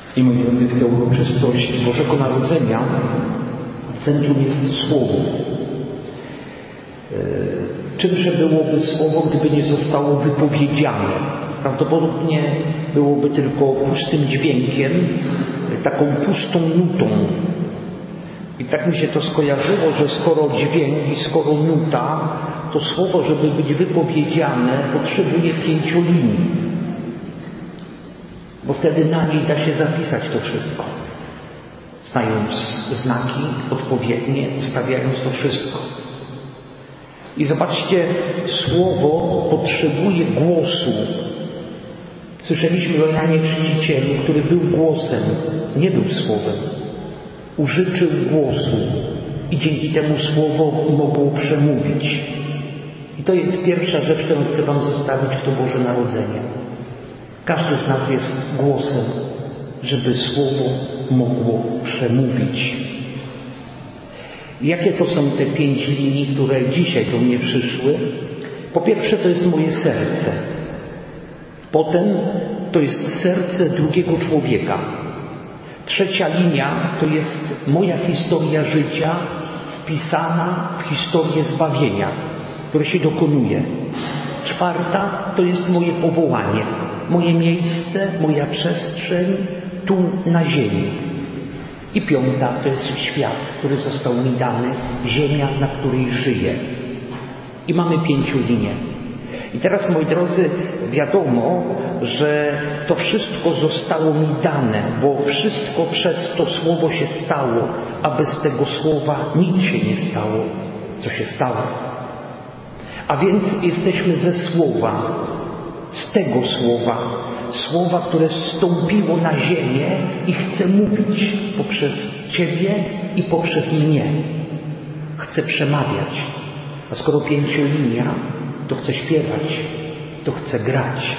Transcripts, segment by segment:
I moi drodzy, w tę uroczystość Bożego Narodzenia w centrum jest Słowo. Czymże byłoby Słowo, gdyby nie zostało wypowiedziane? Prawdopodobnie byłoby tylko pustym dźwiękiem, taką pustą nutą. I tak mi się to skojarzyło, że skoro dźwięk i skoro nuta, to słowo, żeby być wypowiedziane, potrzebuje 5 linii. Bo wtedy na niej da się zapisać to wszystko. Znając znaki odpowiednie, ustawiając to wszystko. I zobaczcie, słowo potrzebuje głosu. Słyszeliśmy o Janie Chrzcicielu, który był głosem, nie był słowem. Użyczył głosu i dzięki temu słowo mogło przemówić. I to jest pierwsza rzecz, którą chcę wam zostawić w to Boże Narodzenie. Każdy z nas jest głosem, żeby słowo mogło przemówić. Jakie to są te 5 linii, które dzisiaj do mnie przyszły? Po pierwsze, to jest moje serce. Potem to jest serce drugiego człowieka. Trzecia linia to jest moja historia życia wpisana w historię zbawienia, które się dokonuje. Czwarta to jest moje powołanie, moje miejsce, moja przestrzeń tu na ziemi. I piąta to jest świat, który został mi dany, ziemia, na której żyję. I mamy 5 linie. I teraz, moi drodzy, wiadomo, że to wszystko zostało mi dane, bo wszystko przez to słowo się stało, a bez tego słowa nic się nie stało, co się stało. A więc jesteśmy ze słowa, z tego słowa, słowa, które zstąpiło na ziemię i chce mówić poprzez Ciebie i poprzez mnie. Chce przemawiać. A skoro 5 linia, to chce śpiewać, to chce grać.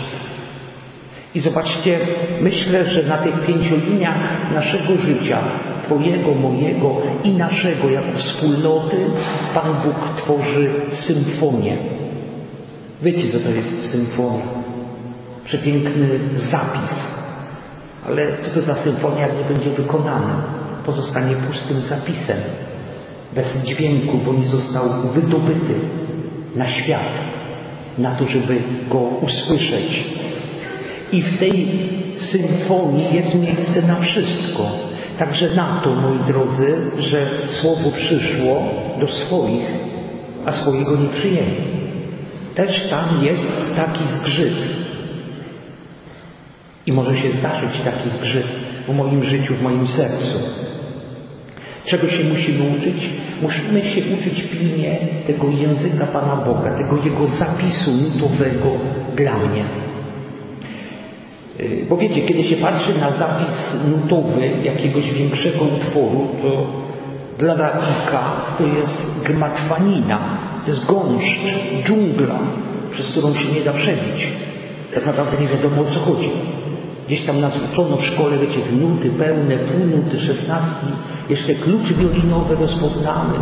I zobaczcie, myślę, że na tych 5 liniach naszego życia, Twojego, mojego i naszego jako wspólnoty, Pan Bóg tworzy symfonię. Wiecie, co to jest symfonia? Przepiękny zapis. Ale co to za symfonia, jak nie będzie wykonana? Pozostanie pustym zapisem. Bez dźwięku, bo nie został wydobyty na świat, na to, żeby go usłyszeć. I w tej symfonii jest miejsce na wszystko. Także na to, moi drodzy, że słowo przyszło do swoich, a swojego nie przyjęli. Też tam jest taki zgrzyt. I może się zdarzyć taki zgrzyt w moim życiu, w moim sercu. Czego się musimy uczyć? Musimy się uczyć pilnie tego języka Pana Boga, tego Jego zapisu nutowego dla mnie. Bo wiecie, kiedy się patrzy na zapis nutowy jakiegoś większego utworu, to dla laika to jest gmatwanina, to jest gąszcz, dżungla, przez którą się nie da przebić. Tak naprawdę nie wiadomo, o co chodzi. Gdzieś tam nas uczono w szkole, wiecie, w nuty pełne, półnuty, 16, jeszcze kluczy wiolinowe rozpoznamy.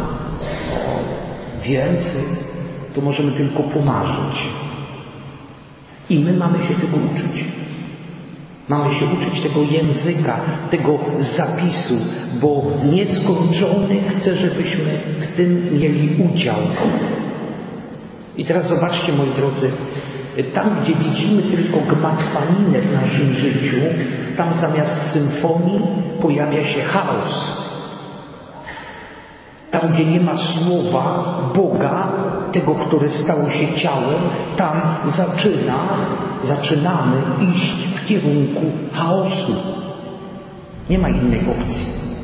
Więcej to możemy tylko pomarzyć. I my mamy się tego uczyć. Mamy się uczyć tego języka, tego zapisu, bo nieskończony chce, żebyśmy w tym mieli udział. I teraz zobaczcie, moi drodzy, tam, gdzie widzimy tylko gmatwaninę w naszym życiu, tam zamiast symfonii pojawia się chaos. Tam, gdzie nie ma słowa Boga, tego, które stało się ciałem, tam zaczynamy iść w kierunku chaosu. Nie ma innej opcji.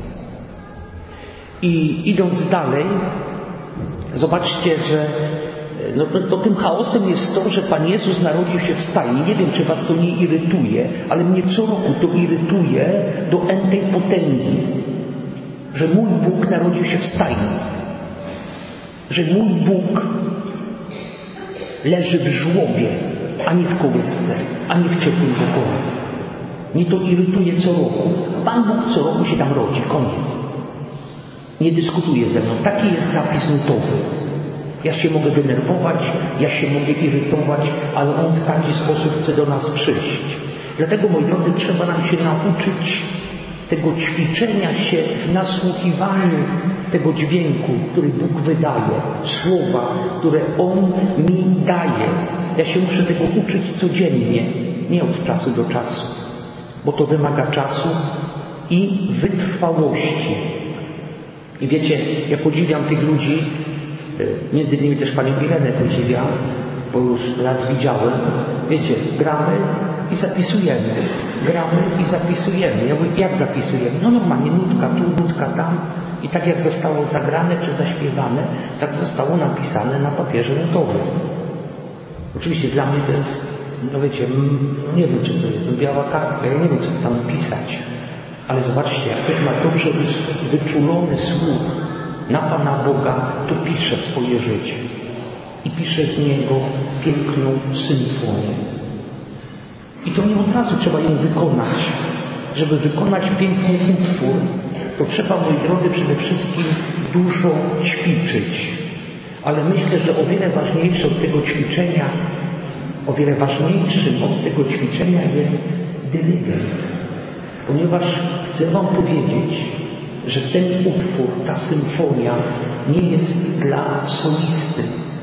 I idąc dalej, zobaczcie, że to tym chaosem jest to, że Pan Jezus narodził się w stajni. Nie wiem, czy was to nie irytuje, ale mnie co roku to irytuje do entej potęgi, że mój Bóg narodził się w stajni. Że mój Bóg leży w żłobie, a nie w kołysce, a nie w ciepłym pokoju. Mnie to irytuje co roku. Pan Bóg co roku się tam rodzi. Koniec. Nie dyskutuje ze mną. Taki jest zapis nutowy. Ja się mogę denerwować, ja się mogę irytować, ale On w taki sposób chce do nas przyjść. Dlatego, moi drodzy, trzeba nam się nauczyć tego ćwiczenia się w nasłuchiwaniu tego dźwięku, który Bóg wydaje, słowa, które On mi daje. Ja się muszę tego uczyć codziennie, nie od czasu do czasu, bo to wymaga czasu i wytrwałości. I wiecie, ja podziwiam tych ludzi, między innymi też Panią Irenę podziwiam, bo już raz widziałem. Wiecie, gramy i zapisujemy. Gramy i zapisujemy. Ja mówię, jak zapisujemy? No normalnie, nutka tu, nutka tam. I tak jak zostało zagrane czy zaśpiewane, tak zostało napisane na papierze notowym. Oczywiście dla mnie to jest, no wiecie, nie wiem, czy to jest biała kartka, ja nie wiem, co tam pisać. Ale zobaczcie, jak ktoś ma dobrze wyczulony słuch na Pana Boga, to pisze swoje życie. I pisze z niego piękną symfonię. I to nie od razu trzeba ją wykonać. Żeby wykonać piękny utwór, to trzeba, moi drodzy, przede wszystkim dużo ćwiczyć. Ale myślę, że o wiele ważniejsze od tego ćwiczenia, o wiele ważniejszym od tego ćwiczenia jest dyrygent. Ponieważ chcę Wam powiedzieć, że ten utwór, ta symfonia nie jest dla solisty.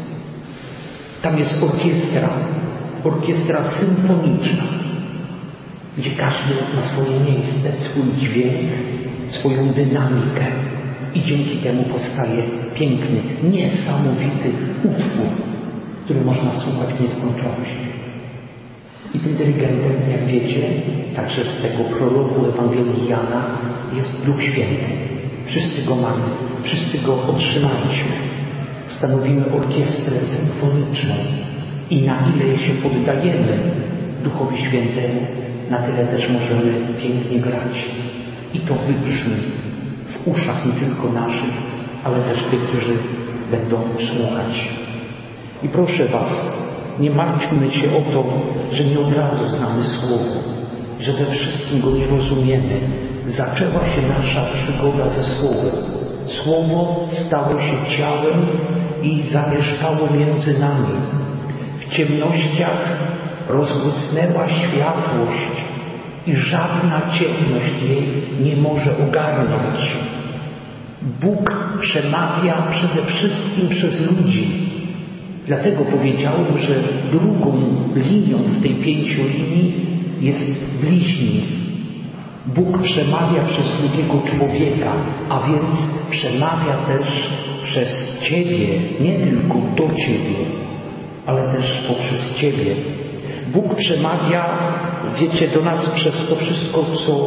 Tam jest orkiestra symfoniczna, gdzie każdy ma swoje miejsce, swój dźwięk, swoją dynamikę i dzięki temu powstaje piękny, niesamowity utwór, który można słuchać w nieskończoność. I tym dyrygentem, jak wiecie, także z tego prologu Ewangelii Jana jest Duch Święty. Wszyscy go mamy, wszyscy go otrzymaliśmy. Stanowimy orkiestrę symfoniczną i na ile się poddajemy Duchowi Świętemu, na tyle też możemy pięknie grać. I to wybrzmi w uszach nie tylko naszych, ale też tych, którzy będą słuchać. I proszę Was, nie martwmy się o to, że nie od razu znamy Słowo, że we wszystkim go nie rozumiemy. Zaczęła się nasza przygoda ze Słowem. Słowo stało się ciałem i zamieszkało między nami. W ciemnościach rozbłysnęła światłość i żadna ciemność jej nie może ogarnąć. Bóg przemawia przede wszystkim przez ludzi. Dlatego powiedziałem, że drugą linią w tej 5 linii jest bliźni. Bóg przemawia przez drugiego człowieka, a więc przemawia też przez Ciebie, nie tylko do Ciebie, ale też poprzez Ciebie. Bóg przemawia, wiecie, do nas przez to wszystko,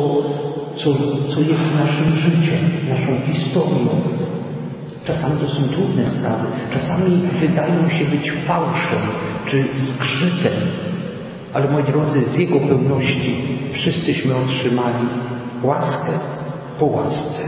co jest naszym życiem, naszą historią. Czasami to są trudne sprawy, czasami wydają się być fałszem czy zgrzytem, ale moi drodzy, z Jego pełności wszyscyśmy otrzymali łaskę po łasce.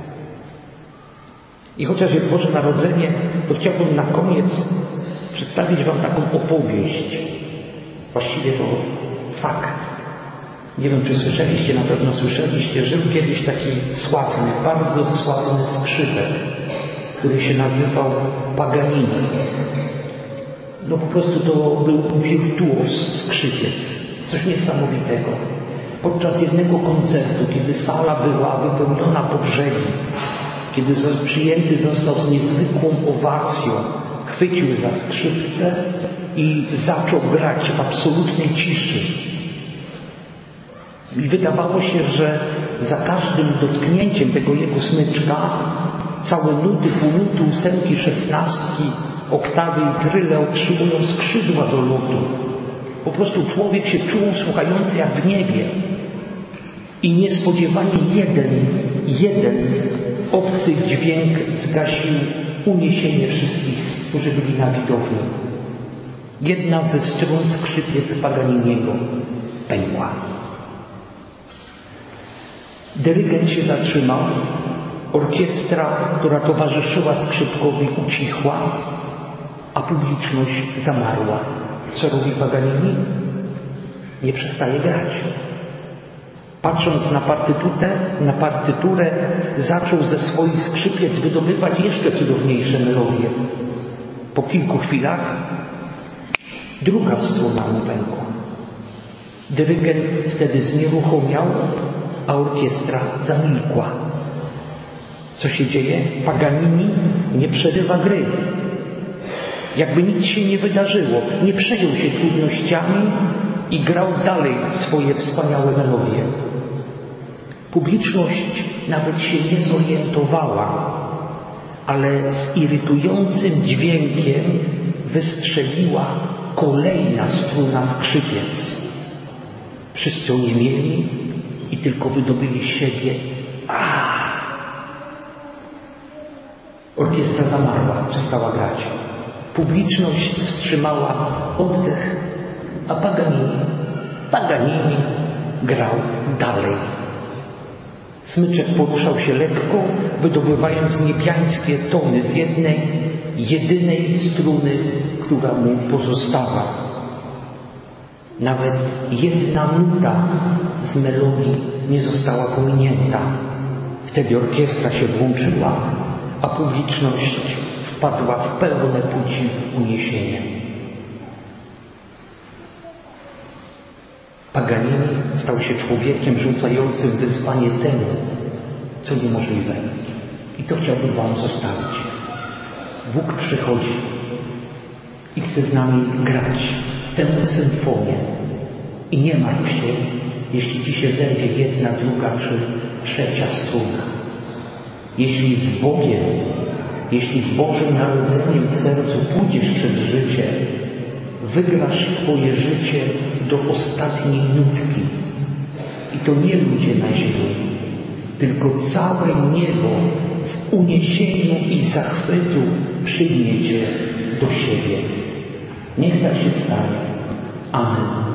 I chociaż jest Boże Narodzenie, to chciałbym na koniec przedstawić Wam taką opowieść. Właściwie to fakt. Nie wiem, czy słyszeliście, na pewno słyszeliście, żył kiedyś taki sławny, bardzo sławny skrzypek, który się nazywał Paganini. No po prostu to był wirtuoz skrzypiec. Coś niesamowitego. Podczas jednego koncertu, kiedy sala była wypełniona po brzegi, kiedy przyjęty został z niezwykłą owacją, chwycił za skrzypce i zaczął grać w absolutnej ciszy. I wydawało się, że za każdym dotknięciem tego jego smyczka całe nuty, półnuty, ósemki, szesnastki, oktawy i tryle otrzymują skrzydła do lotu. Po prostu człowiek się czuł słuchający jak w niebie. I niespodziewanie jeden obcy dźwięk zgasił uniesienie wszystkich, którzy byli na widowni. Jedna ze strun skrzypiec Paganiniego pękła. Dyrygent się zatrzymał, orkiestra, która towarzyszyła skrzypkowi, ucichła, a publiczność zamarła. Co robi Paganini? Nie przestaje grać. Patrząc na partyturę, zaczął ze swoich skrzypiec wydobywać jeszcze cudowniejsze melodie. Po kilku chwilach druga struna mu pękła. Dyrygent wtedy znieruchomiał, a orkiestra zamilkła. Co się dzieje? Paganini nie przerywa gry. Jakby nic się nie wydarzyło. Nie przejął się trudnościami i grał dalej swoje wspaniałe melodie. Publiczność nawet się nie zorientowała, ale z irytującym dźwiękiem wystrzeliła kolejna struna skrzypiec. Wszyscy oniemieli i tylko wydobyli z siebie Orkiestra zamarła, przestała grać. Publiczność wstrzymała oddech, a Paganini grał dalej. Smyczek poruszał się lekko, wydobywając niebiańskie tony z jednej, jedynej struny, która mu pozostała. Nawet jedna nuta z melodii nie została pominięta. Wtedy orkiestra się włączyła, a publiczność wpadła w pełne podziwu uniesienie. Paganini stał się człowiekiem rzucającym wyzwanie temu, co niemożliwe. I to chciałbym wam zostawić. Bóg przychodzi i chce z nami grać tę symfonię. I nie martw się, jeśli ci się zerwie jedna, druga czy trzecia struna. Jeśli z Bogiem, jeśli z Bożym Narodzeniem w sercu pójdziesz przez życie, wygrasz swoje życie do ostatniej nutki. I to nie ludzie na ziemi, tylko całe niebo w uniesieniu i zachwytu przyjmie cię do siebie. Niech tak się stanie. Amen.